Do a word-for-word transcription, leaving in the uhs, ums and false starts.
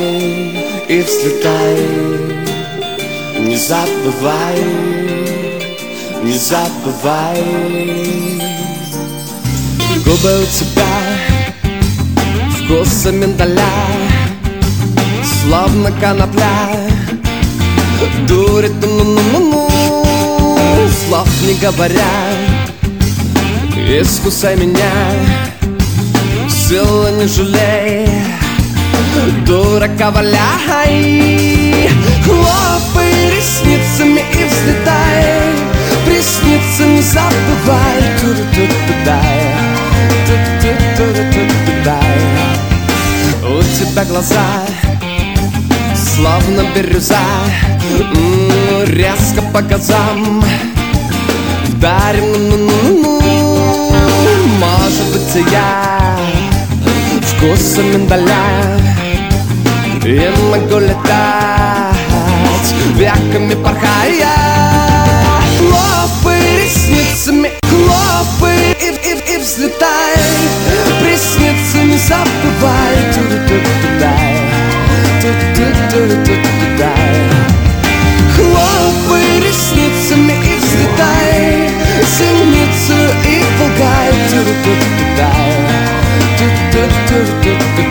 и взлетай. Не забывай, не забывай. Губы у тебя вкуса миндаля, словно конопля. Дурит, ну-ну-ну-ну, слов не говоря. Искусай меня, силы не жалей, дурака валяй. Хлопай ресницами и взлетай, приснится не забывай. Ту-ду-ду-ду-дай, ту-ду-ду-ду-дай. У тебя глаза словно бирюза, м-м, резко по газам вдарим, ну-ну-ну-ну. Может быть, я вкуса миндаля, я могу летать, веками порхая. Хлопай ресницами, хлопай и, и, и взлетай, приснится не забывай. Ту-ду-ду-ду-дай, ту-ду-ду-ду-дай. Хлопай ресницами и взлетай, синицу и пугай. Ту-ду-ду-дай, ту-ду-ду-ду-дай.